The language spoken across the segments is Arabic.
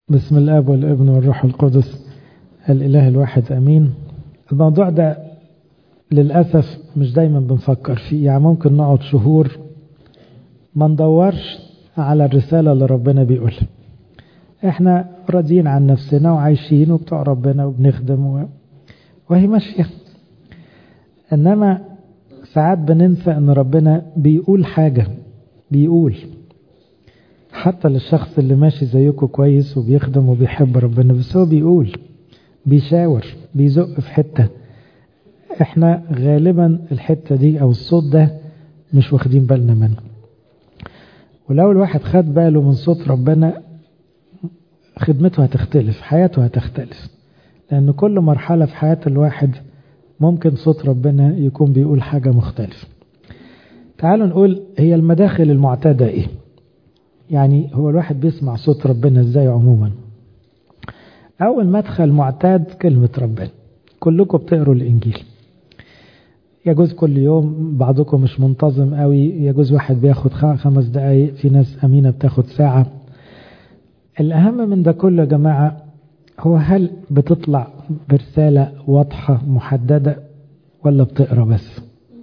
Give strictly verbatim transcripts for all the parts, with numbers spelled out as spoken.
بسم الاب والابن والروح القدس الاله الواحد امين. الموضوع ده للاسف مش دايما بنفكر فيه، يعني ممكن نقعد شهور ما ندورش على الرساله اللي ربنا بيقولها. احنا راضيين عن نفسنا وعايشين وبتوع ربنا وبنخدم و... وهي ماشيه. انما ساعات بننسى ان ربنا بيقول حاجه، بيقول حتى للشخص اللي ماشي زيكم كويس وبيخدم وبيحب ربنا، بس هو بيقول، بيشاور، بيزق في حتة. احنا غالبا الحتة دي او الصوت ده مش واخدين بالنا منه. ولو الواحد خد باله من صوت ربنا خدمته هتختلف، حياته هتختلف، لان كل مرحلة في حياة الواحد ممكن صوت ربنا يكون بيقول حاجة مختلفة. تعالوا نقول هي المداخل المعتادة ايه؟ يعني هو الواحد بيسمع صوت ربنا ازاي عموما؟ اول مدخل معتاد كلمة ربنا. كلكم بتقروا الانجيل، يجوز كل يوم، بعضكم مش منتظم قوي، يجوز واحد بياخد خمس دقايق، في ناس امينة بتاخد ساعة. الاهم من ده كله يا جماعة هو هل بتطلع برسالة واضحة محددة ولا بتقرا بس؟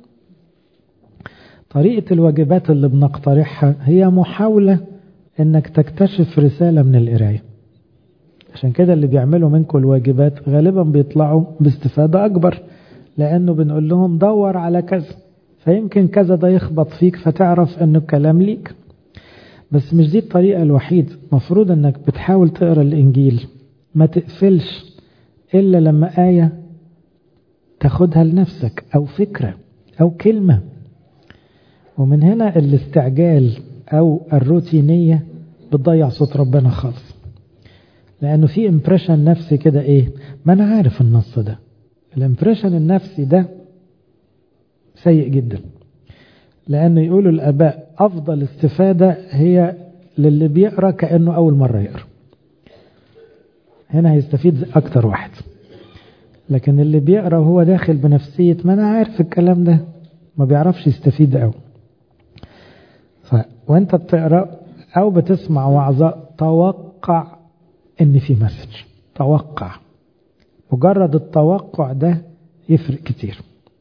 طريقة الواجبات اللي بنقترحها هي محاولة انك تكتشف رسالة من القراية. عشان كده اللي بيعملوا منكم الواجبات غالبا بيطلعوا باستفادة اكبر، لانه بنقول لهم دور على كذا، فيمكن كذا ده يخبط فيك فتعرف انه الكلام ليك. بس مش دي الطريقة الوحيدة. مفروض انك بتحاول تقرا الانجيل ما تقفلش الا لما آية تاخدها لنفسك او فكرة او كلمة. ومن هنا الاستعجال او الروتينية بتضيع صوت ربنا خالص، لانه في امبريشن نفسي كده، ايه ما انا عارف النص ده. الامبريشن النفسي ده سيء جدا، لانه يقولوا الاباء افضل استفادة هي للي بيقرأ كأنه اول مرة يقرأ. هنا هيستفيد اكتر واحد، لكن اللي بيقرأ وهو داخل بنفسية ما انا عارف الكلام ده ما بيعرفش يستفيد قوي. ف... وانت بتقرأ او بتسمع وعظة توقع ان في مسج، توقع. مجرد التوقع ده يفرق كتير.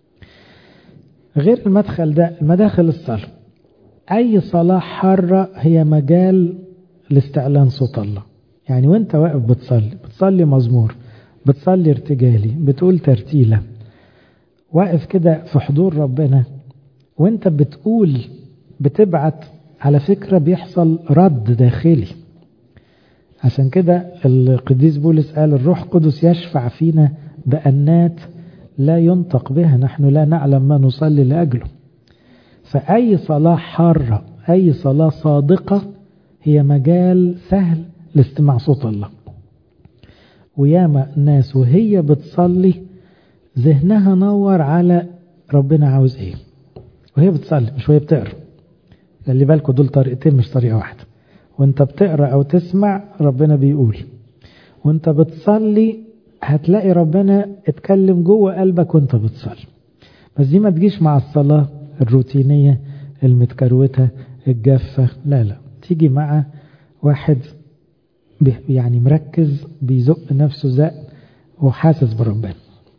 غير المدخل ده، المداخل الصلاة. اي صلاة حارة هي مجال لاستعلان صوت الله. يعني وانت واقف بتصلي، بتصلي مزمور، بتصلي ارتجالي، بتقول ترتيلة، واقف كده في حضور ربنا، وانت بتقول بتبعت، على فكرة بيحصل رد داخلي. عشان كده القديس بولس قال الروح القدس يشفع فينا بأنات لا ينطق بها، نحن لا نعلم ما نصلي لأجله. فأي صلاة حارة، أي صلاة صادقة هي مجال سهل لاستماع صوت الله. وياما ناس وهي بتصلي ذهنها نور على ربنا عاوز ايه وهي بتصلي، مش وهي بتقرأ. اللي بالكوا دول طريقتين مش طريقة واحدة. وانت بتقرأ او تسمع ربنا بيقول، وانت بتصلي هتلاقي ربنا اتكلم جوه قلبك وانت بتصلي. بس دي ما تجيش مع الصلاة الروتينية المتكروتة الجافة، لا لا، تيجي مع واحد يعني مركز، بيزق نفسه زق وحاسس بربنا.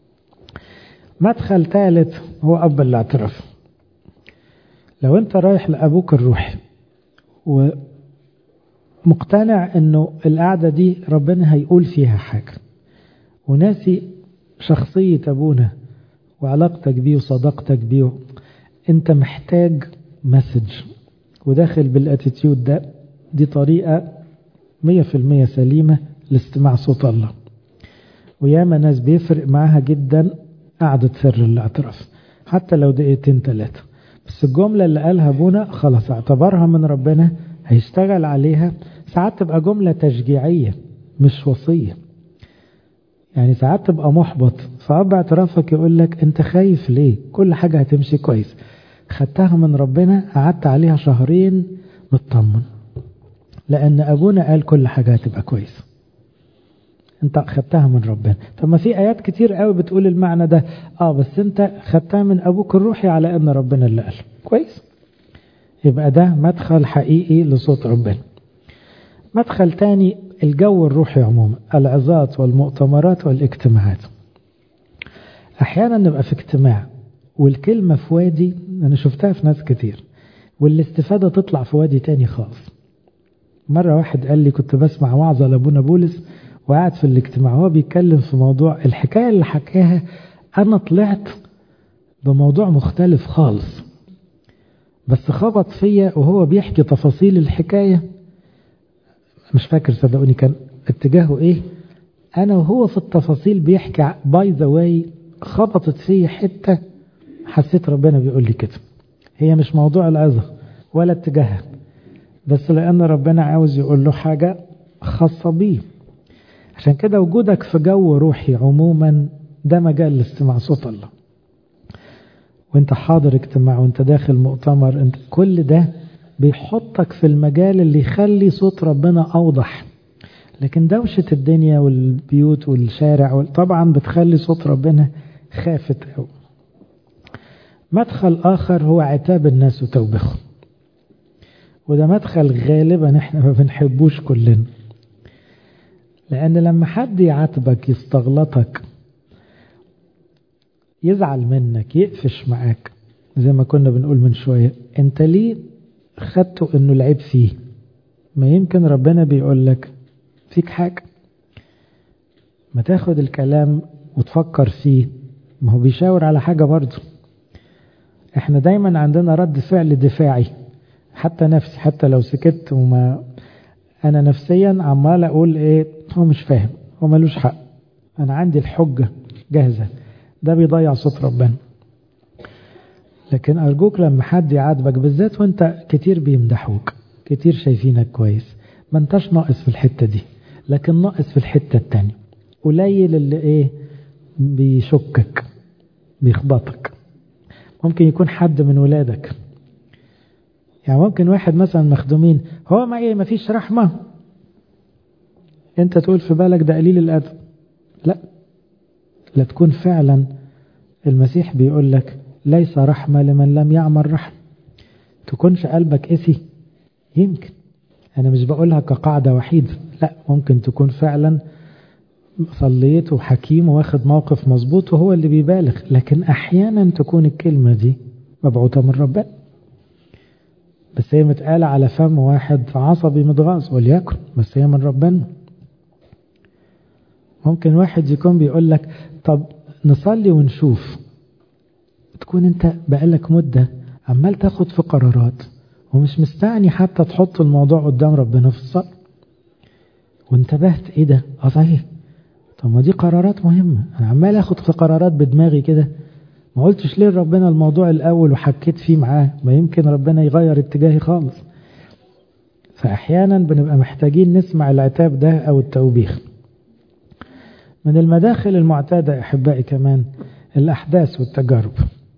مدخل ثالث هو أب الاعتراف. لو انت رايح لأبوك الروحي ومقتنع انه القعدة دي ربنا هيقول فيها حاجة، وناسي شخصية أبونا وعلاقتك بيه وصداقتك بيه، انت محتاج مسج وداخل بالاتيتيود ده. دي طريقة مية في المية سليمة لاستماع صوت الله. وياما ناس بيفرق معاها جدا قعدة سر الاعتراف، حتى لو دقيقتين ثلاثة، بس الجملة اللي قالها ابونا خلاص اعتبرها من ربنا، هيشتغل عليها. ساعات تبقى جملة تشجيعية مش وصية. يعني ساعات تبقى محبط، فأب اعترافك يقول لك انت خايف ليه؟ كل حاجة هتمشي كويس. خدتها من ربنا، قعدت عليها شهرين مطمن، لأن أبونا قال كل حاجة هتبقى كويس. انت خدتها من ربنا. طب ما في آيات كتير قوي بتقول المعنى ده، اه بس انت خدتها من أبوك الروحي على أن ربنا اللي قال كويس. يبقى ده مدخل حقيقي لصوت ربنا. مدخل تاني الجو الروحي عموما، العظات والمؤتمرات والاجتماعات. أحيانا نبقى في اجتماع والكلمة في وادي، أنا شفتها في ناس كتير، والاستفادة تطلع في وادي تاني خالص. مرة واحد قال لي كنت بسمع وعظة لأبونا بولس وقعد في الاجتماع هو بيتكلم في موضوع، الحكاية اللي حكاها أنا طلعت بموضوع مختلف خالص، بس خبط فيا وهو بيحكي تفاصيل الحكاية، مش فاكر صدقوني كان اتجاهه ايه، انا وهو في التفاصيل بيحكي باي ذا واي خبطت فيا حتة، حسيت ربنا بيقول لي كده. هي مش موضوع العظة ولا اتجاهها، بس لأن ربنا عاوز يقول له حاجة خاصة بيه. عشان كده وجودك في جو روحي عموما ده مجال لاستماع صوت الله، وانت حاضر اجتماع وانت داخل مؤتمر، انت كل ده بيحطك في المجال اللي يخلي صوت ربنا أوضح. لكن دوشة الدنيا والبيوت والشارع طبعا بتخلي صوت ربنا خافت أوي. مدخل آخر هو عتاب الناس وتوبخهم، وده مدخل غالبا احنا ما بنحبوش كلنا، لأن لما حد يعاتبك يستغلطك يزعل منك يقفش معاك، زي ما كنا بنقول من شوية، انت ليه خدته انه العيب فيه؟ ما يمكن ربنا بيقول لك فيك حاجة، ما تاخد الكلام وتفكر فيه، ما هو بيشاور على حاجة برضه. احنا دايما عندنا رد فعل دفاعي، حتى نفسي، حتى لو سكت وما انا نفسيا عمال اقول ايه، هو مش فاهم، هو ملوش حق، انا عندي الحجة جاهزة، ده بيضيع صوت ربنا. لكن ارجوك لما حد يعاتبك بالذات وانت كتير بيمدحوك كتير شايفينك كويس، ما انتش ناقص في الحتة دي، لكن ناقص في الحتة التانية، قليل اللي ايه بيشكك بيخبطك. ممكن يكون حد من ولادك، يعني ممكن واحد مثلا مخدومين، هو ما ايه ما فيش رحمة، انت تقول في بالك ده قليل الأدب. لا، لا تكون فعلا المسيح بيقول لك ليس رحمة لمن لم يعمل رحمة، تكونش قلبك قسي. يمكن أنا مش بقولها كقاعدة وحيدة، لا، ممكن تكون فعلا صليت وحكيم واخد موقف مظبوط وهو اللي بيبالغ، لكن أحيانا تكون الكلمة دي مبعوثة من ربنا، بس هي متقالة على فم واحد عصبي متغاظ وليكن، بس هي من ربنا. ممكن واحد يكون بيقول لك طب نصلي ونشوف، تكون انت بقالك مدة عمال تاخد في قرارات ومش مستعني حتى تحط الموضوع قدام ربنا في الصلاة، وانتبهت ايه ده، اه صحيح، طب ما دي قرارات مهمة، انا عمال اخد في قرارات بدماغي كده، ما قلتش ليه ربنا الموضوع الاول وحكيت فيه معاه، ما يمكن ربنا يغير اتجاهي خالص. فاحيانا بنبقى محتاجين نسمع العتاب ده او التوبيخ. من المداخل المعتادة احبائي كمان الاحداث والتجارب،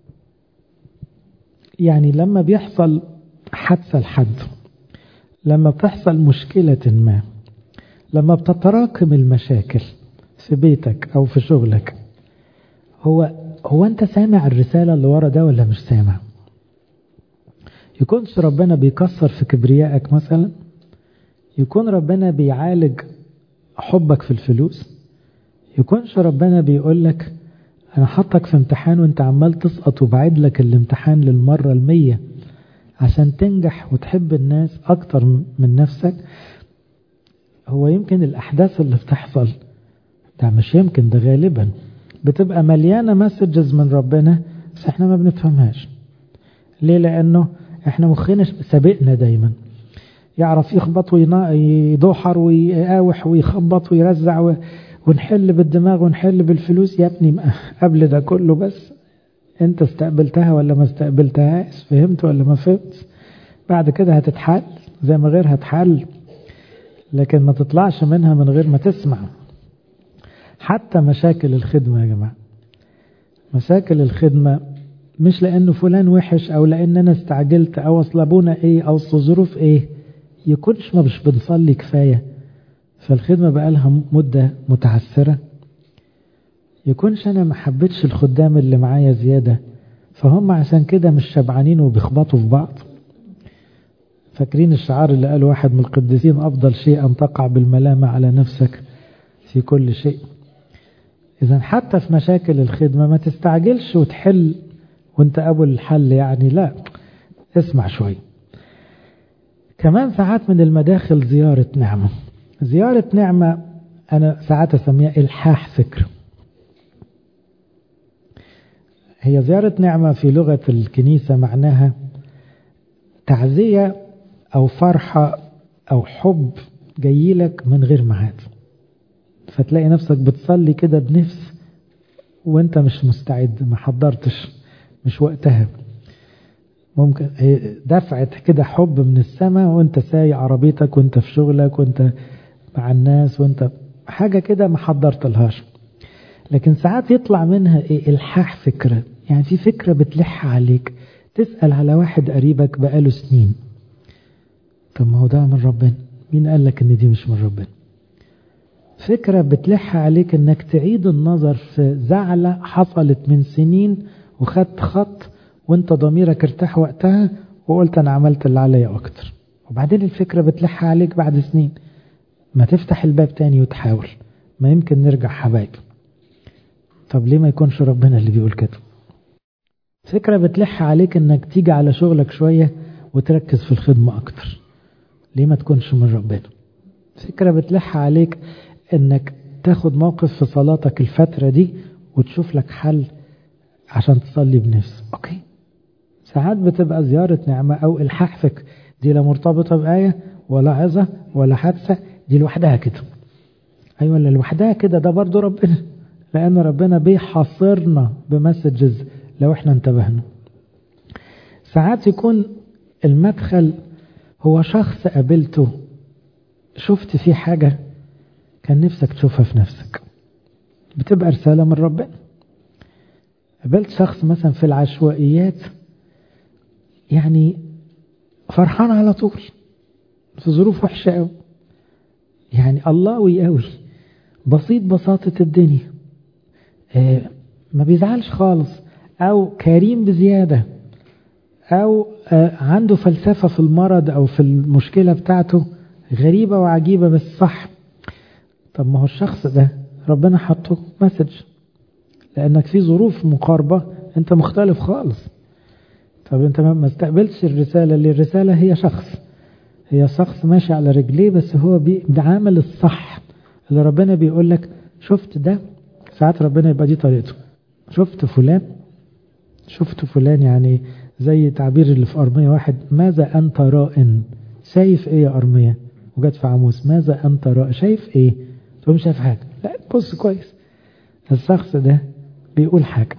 يعني لما بيحصل حادثة لحد، لما بتحصل مشكلة ما، لما بتتراكم المشاكل في بيتك أو في شغلك، هو هو أنت سامع الرسالة اللي ورا ده ولا مش سامع؟ يكونش ربنا بيكسر في كبريائك مثلا، يكون ربنا بيعالج حبك في الفلوس، يكونش ربنا بيقول لك أنا حطك في امتحان وانت عمال تسقط وبعد لك الامتحان للمرة المية عشان تنجح وتحب الناس أكتر من نفسك. هو يمكن الأحداث اللي بتحصل ده مش يمكن، ده غالبا بتبقى مليانة مسجز من ربنا، بس احنا ما بنفهمهاش. ليه؟ لأنه احنا مخنا سابقنا دايما، يعرف يخبط ويدوحر ويقاوح ويخبط ويرزع و... ونحل بالدماغ ونحل بالفلوس. يا ابني قبل ده كله بس انت استقبلتها ولا ما استقبلتهاش، فهمت ولا ما فهمت؟ بعد كده هتتحل زي ما غيرها هتحل، لكن ما تطلعش منها من غير ما تسمع. حتى مشاكل الخدمة يا جماعة، مشاكل الخدمة مش لأنه فلان وحش أو لأن أنا استعجلت أو أصل أبونا إيه أو أصل ظروف إيه، يكونش ما مش بنصلي كفاية فالخدمة بقالها مدة متعثرة، يكونش أنا ما حبيتش الخدام اللي معايا زيادة فهم عشان كده مش شبعانين وبيخبطوا في بعض. فاكرين الشعار اللي قاله واحد من القديسين: أفضل شيء أن تقع بالملامة على نفسك في كل شيء. إذا حتى في مشاكل الخدمة ما تستعجلش وتحل وانت أبو الحل، يعني لا، اسمع شوي. كمان ساعات من المداخل زيارة نعمة. زيارة نعمة أنا ساعات أسميها إلحاح فكر. هي زيارة نعمة في لغة الكنيسة معناها تعزية أو فرحة أو حب جايلك من غير ميعاد، فتلاقي نفسك بتصلي كده بنفس وانت مش مستعد، ما حضرتش، مش وقتها. ممكن دفعة كده حب من السماء وانت سايق عربيتك وانت في شغلك وانت مع الناس وانت حاجة كده ما حضرت لهاش. لكن ساعات يطلع منها ايه؟ الحاح فكرة، يعني في فكرة بتلح عليك، تسأل على واحد قريبك بقاله سنين، طب ما هو ده من ربنا، مين قال لك ان دي مش من ربنا؟ فكرة بتلح عليك انك تعيد النظر في زعلة حصلت من سنين وخدت خط وانت ضميرك ارتاح وقتها وقلت انا عملت اللي عليا اكتر، وبعدين الفكرة بتلح عليك بعد سنين، ما تفتح الباب تاني وتحاول، ما يمكن نرجع حبايب. طب ليه ما يكونش ربنا اللي بيقول كده؟ فكرة بتلح عليك انك تيجي على شغلك شوية وتركز في الخدمة اكتر، ليه ما تكونش من ربنا؟ فكرة بتلح عليك انك تاخد موقف في صلاتك الفترة دي وتشوف لك حل عشان تصلي بنفس. اوكي، ساعات بتبقى زيارة نعمة او الحاح فكر، دي لا مرتبطة بآية ولا عظة ولا حادثة، دي لوحدها كده. ايوه اللي لوحدها كده ده برضو ربنا، لان ربنا بيحاصرنا بمسجز لو احنا انتبهنا. ساعات يكون المدخل هو شخص قابلته شفت فيه حاجة كان نفسك تشوفها في نفسك، بتبقى رسالة من ربنا. قابلت شخص مثلا في العشوائيات يعني فرحان على طول في ظروف وحشة قوي، يعني اللهوي قوي، بسيط بساطة الدنيا، اه ما بيزعلش خالص، او كريم بزيادة، او اه عنده فلسفة في المرض او في المشكلة بتاعته غريبة وعجيبة بس صح. طب ما هو الشخص ده ربنا حطه مسج، لأنك في ظروف مقاربة أنت مختلف خالص. طب أنت ما استقبلتش الرسالة، اللي الرسالة هي شخص، هي شخص ماشي على رجليه بس هو بعمل الصح اللي ربنا بيقول لك شفت ده. ساعات ربنا يبقى دي طريقته، شفت فلان، شفت فلان يعني زي تعبير اللي في أرمية واحد: ماذا أنت رائن؟ شايف إيه يا أرمية؟ وجد في عموس: ماذا أنت رائن؟ شايف إيه؟ تقوم شايف حاجة، لا بص كويس، الشخص ده بيقول حاجة.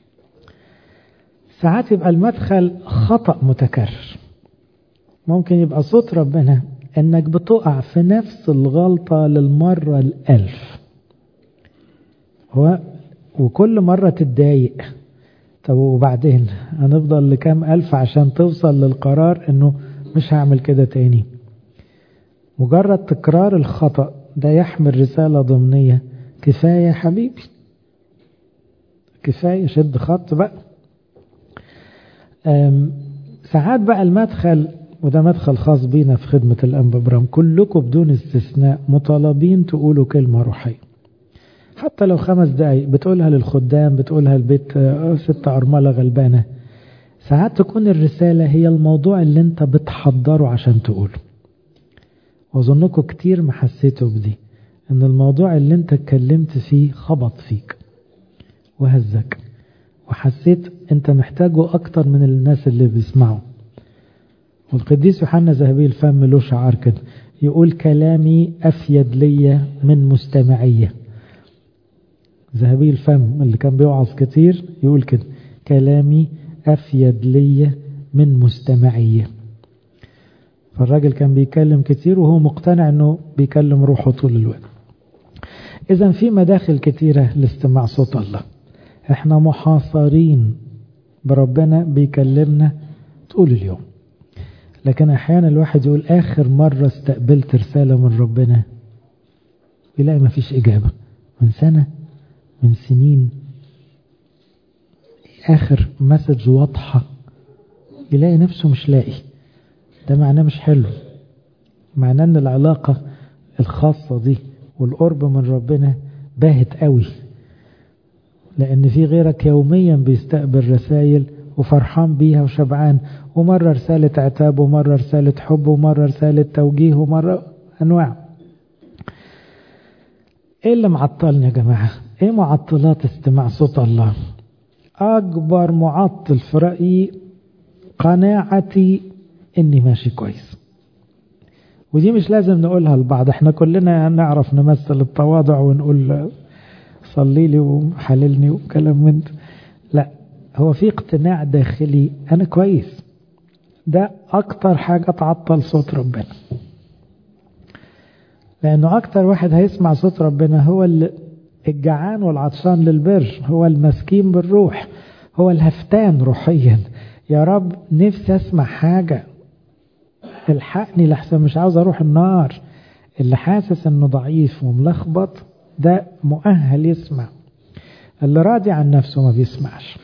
ساعات يبقى المدخل خطأ متكرر، ممكن يبقى صوت ربنا انك بتقع في نفس الغلطة للمرة الألف، هو وكل مرة تتضايق. طب وبعدين هنفضل لكام ألف عشان توصل للقرار انه مش هعمل كده تاني؟ مجرد تكرار الخطأ ده يحمل رسالة ضمنية: كفاية حبيبي، كفاية، شد خط بقى. ساعات بقى المدخل، وده مدخل خاص بينا في خدمة الأنبا برام، كلكم بدون استثناء مطالبين تقولوا كلمة روحية، حتى لو خمس دقايق بتقولها للخدام، بتقولها البيت ست أرملة غلبانة. ساعات تكون الرسالة هي الموضوع اللي انت بتحضره عشان تقوله، وظنكم كتير ما حسيتوا بدي، ان الموضوع اللي انت اتكلمت فيه خبط فيك وهزك وحسيت انت محتاجه اكتر من الناس اللي بيسمعوا. والقديس يوحنا ذهبي الفم له شعار كده يقول: كلامي افيد لي من مستمعيه. ذهبي الفم اللي كان بيوعظ كتير يقول كده: كلامي افيد لي من مستمعيه. فالراجل كان بيكلم كتير وهو مقتنع انه بيكلم روحه طول الوقت. اذا في مداخل كتيرة لاستماع صوت الله، احنا محاصرين بربنا بيكلمنا طول اليوم. لكن احيانا الواحد يقول: اخر مرة استقبلت رسالة من ربنا، يلاقي ما فيش اجابة، من سنة، من سنين. اخر مسج واضحة يلاقي نفسه مش لاقي. ده معناه مش حلو، معناه ان العلاقة الخاصة دي والقرب من ربنا باهت قوي، لان في غيرك يوميا بيستقبل رسائل وفرحان بيها وشبعان، ومرة رسالة عتاب ومرة رسالة حب ومرة رسالة توجيه ومرة انواع. ايه اللي معطلني يا جماعة؟ ايه معطلات استماع صوت الله؟ اكبر معطل في رأيي قناعتي اني ماشي كويس. ودي مش لازم نقولها لبعض، احنا كلنا نعرف نمثل التواضع ونقول صلي لي وحللني وكلام من ده. لا، هو في اقتناع داخلي انا كويس. ده اكتر حاجة تعطل صوت ربنا، لانه اكتر واحد هيسمع صوت ربنا هو الجعان والعطشان للبر، هو المسكين بالروح، هو الهفتان روحيا. يا رب نفسي اسمع حاجة، الحقني لحسن مش عاوز اروح النار. اللي حاسس انه ضعيف وملخبط ده مؤهل يسمع. اللي راضي عن نفسه ما بيسمعش.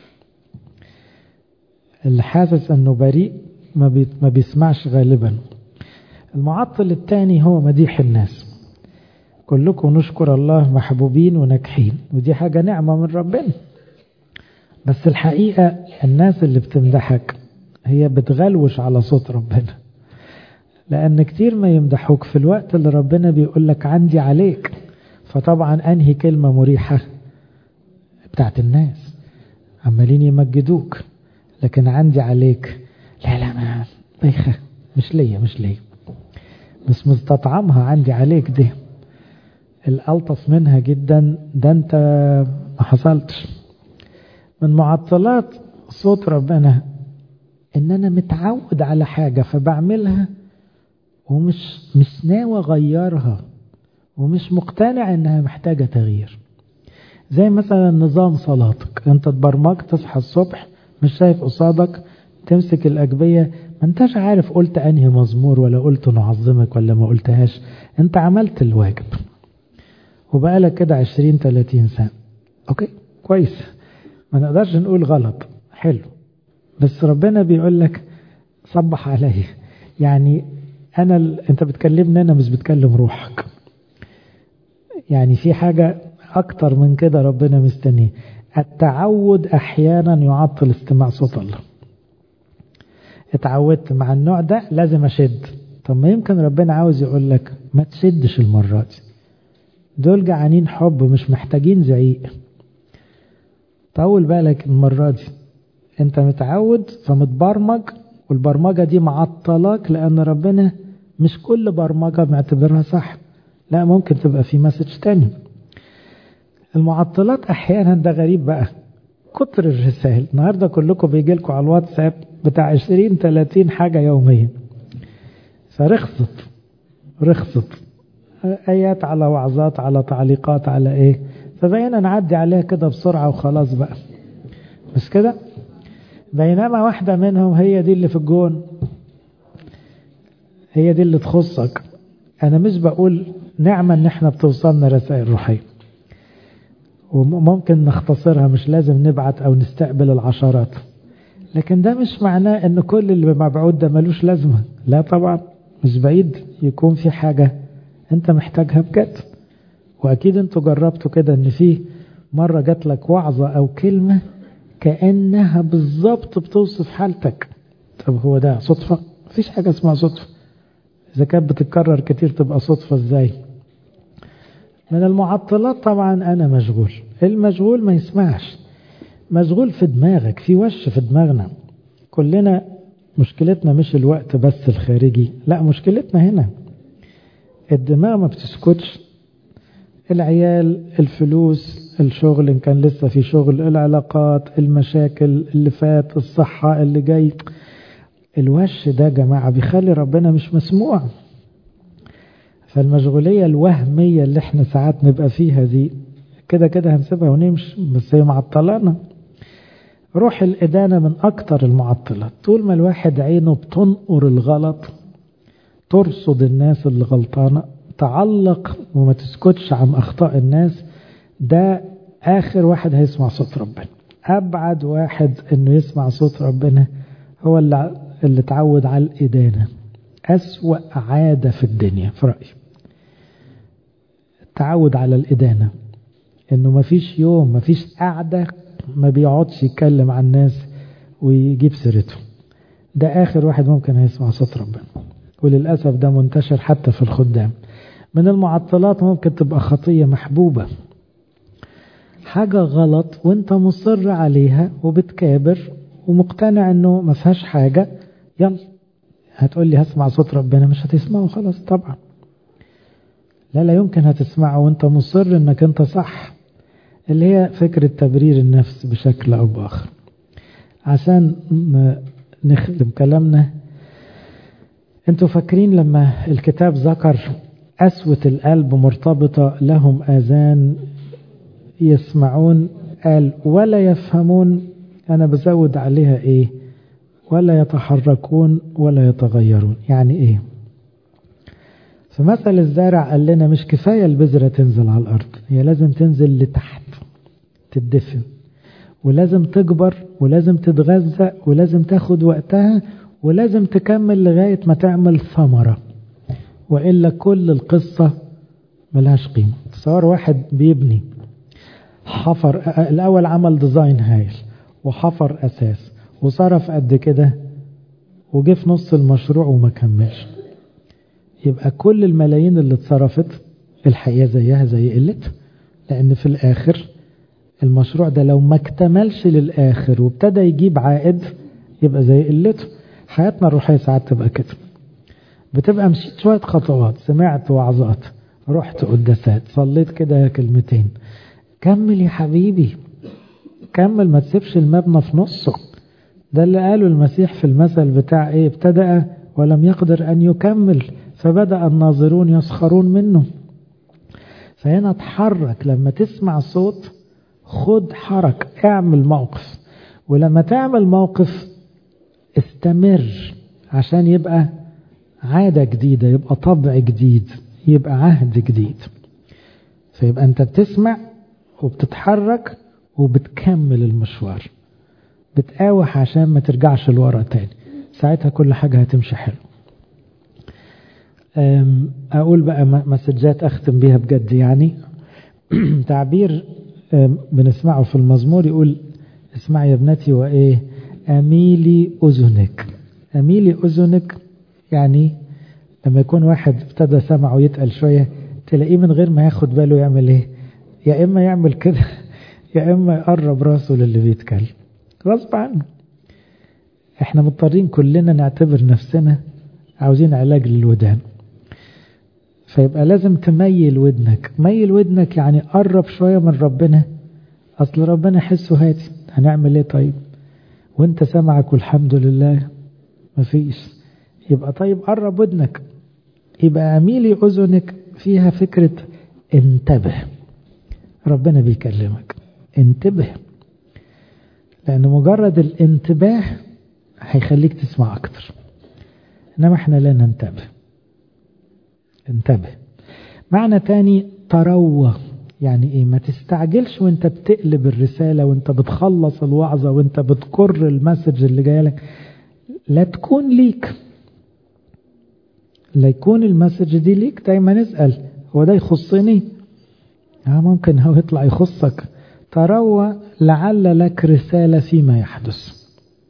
اللي حاسس انه بريء ما, بي ما بيسمعش غالبا. المعطل الثاني هو مديح الناس. كلكم نشكر الله محبوبين وناجحين، ودي حاجة نعمة من ربنا. بس الحقيقة الناس اللي بتمدحك هي بتغلوش على صوت ربنا، لأن كتير ما يمدحوك في الوقت اللي ربنا بيقول لك عندي عليك. فطبعا أنهي كلمة مريحة؟ بتاعت الناس عمالين يمجدوك، لكن عندي عليك لا لا ما بيخة، مش ليا مش ليا مش مستطعمها. عندي عليك دي الألطف منها جدا، ده أنت ما حصلتش. من معطلات صوت ربنا إن أنا متعود على حاجة فبعملها ومش مش ناوي أغيرها، ومش مقتنع إنها محتاجة تغيير. زي مثلا نظام صلاتك، أنت تبرمجت تصحى الصبح مش شايف قصادك تمسك الأجبية، ما انتش عارف قلت أنهي مزمور ولا قلت نعظمك ولا ما قلتهاش. أنت عملت الواجب وبقالك كده عشرين تلاتين سنة. أوكي كويس، ما نقدرش نقول غلط، حلو. بس ربنا بيقول لك صبح عليه. يعني أنا ال... أنت بتكلمني أنا مش بتكلم روحك. يعني في حاجة أكتر من كده ربنا مستنيه. التعود أحيانا يعطل استماع صوت الله. اتعودت مع النوع ده لازم أشد. طب ما يمكن ربنا عاوز يقول لك ما تشدش المرة دي، دول جعانين حب مش محتاجين زعيق. طول بالك المرة دي، انت متعود فمتبرمج، والبرمجة دي معطلاك، لأن ربنا مش كل برمجة معتبرها صح، لا ممكن تبقى في مسج تاني. المعطلات أحيانا ده غريب بقى، كتر الرسائل. النهاردة كلكم بيجي لكم على الواتساب بتاع عشرين تلاتين حاجة يوميا، فرخصت رخصت آيات على وعظات على تعليقات على ايه، فبقينا نعدي عليها كده بسرعة وخلاص بقى، بس كده. بينما واحدة منهم هي دي اللي في الجون، هي دي اللي تخصك. أنا مش بقول نعمة ان احنا بتوصلنا رسائل روحية، وممكن نختصرها، مش لازم نبعت او نستقبل العشرات، لكن ده مش معناه ان كل اللي مبعوث ده ملوش لازمة. لا طبعا، مش بعيد يكون في حاجة انت محتاجها بجد. واكيد انتوا جربتوا كده، ان في مرة جات لك وعظة او كلمة كأنها بالظبط بتوصف حالتك. طب هو ده صدفة؟ مفيش حاجة اسمها صدفة. اذا كانت بتتكرر كتير تبقى صدفة ازاي؟ من المعطلات طبعا أنا مشغول. المشغول ما يسمعش. مشغول في دماغك، في وش في دماغنا كلنا. مشكلتنا مش الوقت بس الخارجي، لا مشكلتنا هنا الدماغ ما بتسكتش. العيال، الفلوس، الشغل إن كان لسه في شغل، العلاقات، المشاكل اللي فات، الصحة اللي جاي. الوش ده جماعة بيخلي ربنا مش مسموع. فالمشغولية الوهمية اللي احنا ساعات نبقى فيها دي كده كده هنسيبها ونمشي، بس هي معطلانا. روح الإدانة من أكتر المعطلات. طول ما الواحد عينه بتنقر الغلط، ترصد الناس اللي غلطانة، تعلق وما تسكتش عن أخطاء الناس، ده آخر واحد هيسمع صوت ربنا. أبعد واحد إنه يسمع صوت ربنا هو اللي, اللي تعود على الإدانة. أسوأ عادة في الدنيا في رأيي التعود على الإدانة، إنه مفيش يوم مفيش قعدة ما بيقعدش يتكلم عن الناس ويجيب سيرته. ده آخر واحد ممكن هيسمع صوت ربنا، وللأسف ده منتشر حتى في الخدام. من المعطلات ممكن تبقى خطية محبوبة، حاجة غلط وانت مصر عليها وبتكابر ومقتنع انه ما فيهاش حاجة، يلا هتقول لي هسمع صوت ربنا، مش هتسمعه خلاص طبعا. لا لا يمكن هتسمعه وانت مصر انك انت صح، اللي هي فكرة تبرير النفس بشكل او باخر. عشان نختم كلامنا، انتوا فاكرين لما الكتاب ذكر قسوة القلب مرتبطة لهم آذان يسمعون، قال ولا يفهمون، أنا بزود عليها إيه؟ ولا يتحركون ولا يتغيرون. يعني إيه؟ في مثل الزارع قال لنا مش كفاية البذرة تنزل على الأرض، هي لازم تنزل لتحت تدفن، ولازم تكبر، ولازم تتغذى، ولازم تاخد وقتها، ولازم تكمل لغاية ما تعمل ثمرة، وإلا كل القصة ملهاش قيمة. تصور واحد بيبني، حفر الأول، عمل ديزاين هايل وحفر أساس وصرف قد كده، وجه في نص المشروع وما كملش، يبقى كل الملايين اللي اتصرفت الحقيقة زيها زي قلت، لأن في الآخر المشروع ده لو ما اكتملش للآخر وابتدى يجيب عائد يبقى زي قلته. حياتنا الروحية ساعات تبقى كده، بتبقى مشيت شوية خطوات، سمعت وعظات، رحت قداسات، صليت كده كلمتين، كمل يا حبيبي كمل، ما تسيبش المبنى في نصه. ده اللي قاله المسيح في المثل بتاع ايه؟ ابتدأ ولم يقدر ان يكمل فبدأ الناظرون يسخرون منه. فهنا اتحرك، لما تسمع صوت خد حركة، اعمل موقف، ولما تعمل موقف استمر عشان يبقى عادة جديدة، يبقى طبع جديد، يبقى عهد جديد. فيبقى انت بتسمع وبتتحرك وبتكمل المشوار، بتقاوح عشان ما ترجعش لورا تاني، ساعتها كل حاجة هتمشي حلو. اقول بقى مسجات اختم بيها بجد. يعني تعبير بنسمعه في المزمور يقول اسمع يا ابنتي وايه اميلي اذنك. اميلي اذنك يعني لما يكون واحد ابتدى سمعه يتقل شوية، تلاقيه من غير ما ياخد باله يعمل ايه؟ يا اما يعمل كده يا اما يقرب راسه للي بيتكلم غصب عنه. احنا مضطرين كلنا نعتبر نفسنا عاوزين علاج للودان، فيبقى لازم تميل ودنك. ميل ودنك يعني قرب شوية من ربنا، اصل ربنا حسه هادي، هنعمل ايه طيب وانت سمعك والحمد لله مفيش؟ يبقى طيب قرب ودنك. يبقى اميلي اذنك فيها فكرة انتبه، ربنا بيكلمك انتبه، لأن مجرد الانتباه هيخليك تسمع أكتر، إنما إحنا لا ننتبه. انتبه. معنى تاني تروى، يعني إيه؟ ما تستعجلش وإنت بتقلب الرسالة، وإنت بتخلص الوعظة، وإنت بتكر المسج اللي جاي لك، لا تكون ليك، لا يكون المسج دي ليك. دايما نسأل هو ده يخصني؟ ها ممكن هو يطلع يخصك. تروى لعل لك رسالة فيما يحدث.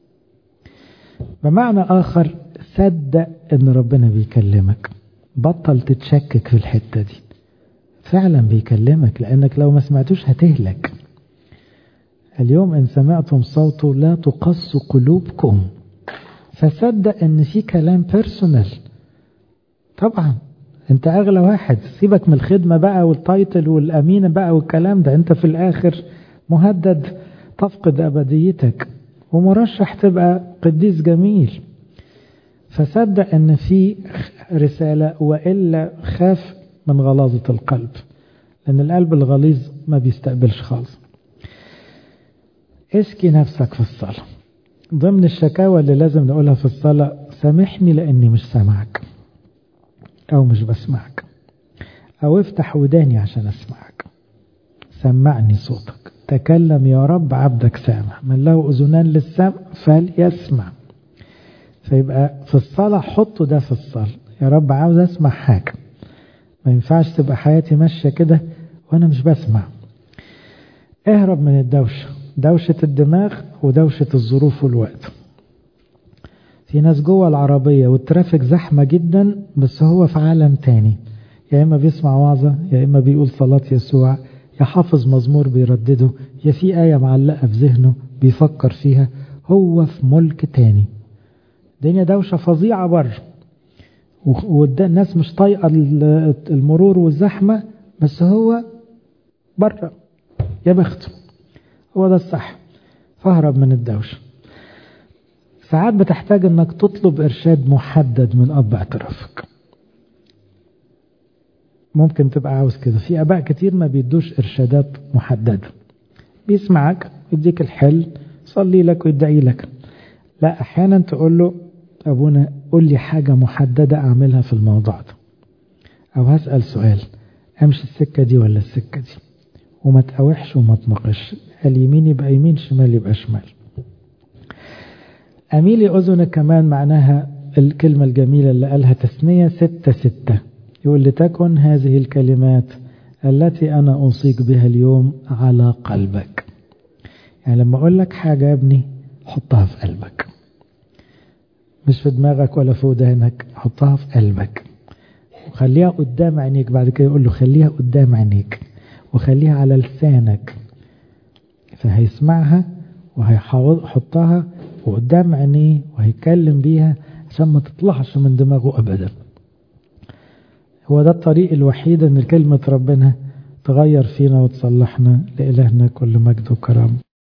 بمعنى آخر صدق ان ربنا بيكلمك، بطل تتشكك في الحتة دي، فعلا بيكلمك، لانك لو ما سمعتوش هتهلك. اليوم ان سمعتم صوته لا تقص قلوبكم، فصدق ان في كلام بيرسونال. طبعا انت اغلى واحد، سيبك من الخدمة بقى والتايتل والامينة بقى والكلام ده، انت في الاخر مهدد تفقد ابديتك ومرشح تبقى قديس جميل. فصدق ان في رسالة، وإلا خاف من غلاظة القلب، لان القلب الغليظ ما بيستقبلش خالص. اشكي نفسك في الصلاة. ضمن الشكاوى اللي لازم نقولها في الصلاة سامحني لاني مش سامعك، او مش بسمعك، او افتح وداني عشان اسمعك، سمعني صوتك، تكلم يا رب عبدك سامع، من له اذنان للسمع فليسمع. فيبقى في الصلاة حطوا ده في الصلاة، يا رب عاوز أسمع حاجة، ما ينفعش تبقى حياتي ماشية كده وأنا مش بسمع. اهرب من الدوشة، دوشة الدماغ ودوشة الظروف والوقت. في ناس جوه العربية والترافيك زحمة جدا بس هو في عالم تاني، يا إما بيسمع وعظة، يا إما بيقول صلاة يسوع، يا حافظ مزمور بيردده، يا في آية معلقة في ذهنه بيفكر فيها، هو في ملك تاني. الدنيا دوشة فظيعة بره، والناس مش طايقة المرور والزحمة، بس هو بره يا بخته، هو ده الصح. فاهرب من الدوشة. ساعات بتحتاج انك تطلب ارشاد محدد من اب اعترافك. ممكن تبقى عاوز كده. في اباء كتير ما بيدوش ارشادات محددة، بيسمعك يديك الحل، صلي لك ويدعي لك. لا، احيانا تقول له ابونا قول لي حاجة محددة اعملها في الموضوع ده، او هسأل سؤال امشي السكة دي ولا السكة دي، وما تقاوحش وما تناقش، اليمين يبقى يمين، شمال يبقى شمال. أميلي أذنك كمان معناها الكلمة الجميلة اللي قالها تثنية ستة ستة، يقول لتكن هذه الكلمات التي أنا أوصيك بها اليوم على قلبك. يعني لما أقول لك حاجة يا ابني حطها في قلبك، مش في دماغك ولا في ودانك، حطها في قلبك وخليها قدام عينيك. بعد كده يقول له خليها قدام عينيك وخليها على لسانك، فهيسمعها وهيحطها وقدام عينيه وهيتكلم بيها عشان ما تطلعش من دماغه أبدا. هو ده الطريق الوحيد ان كلمة ربنا تغير فينا وتصلحنا. لإلهنا كل مجد وكرم.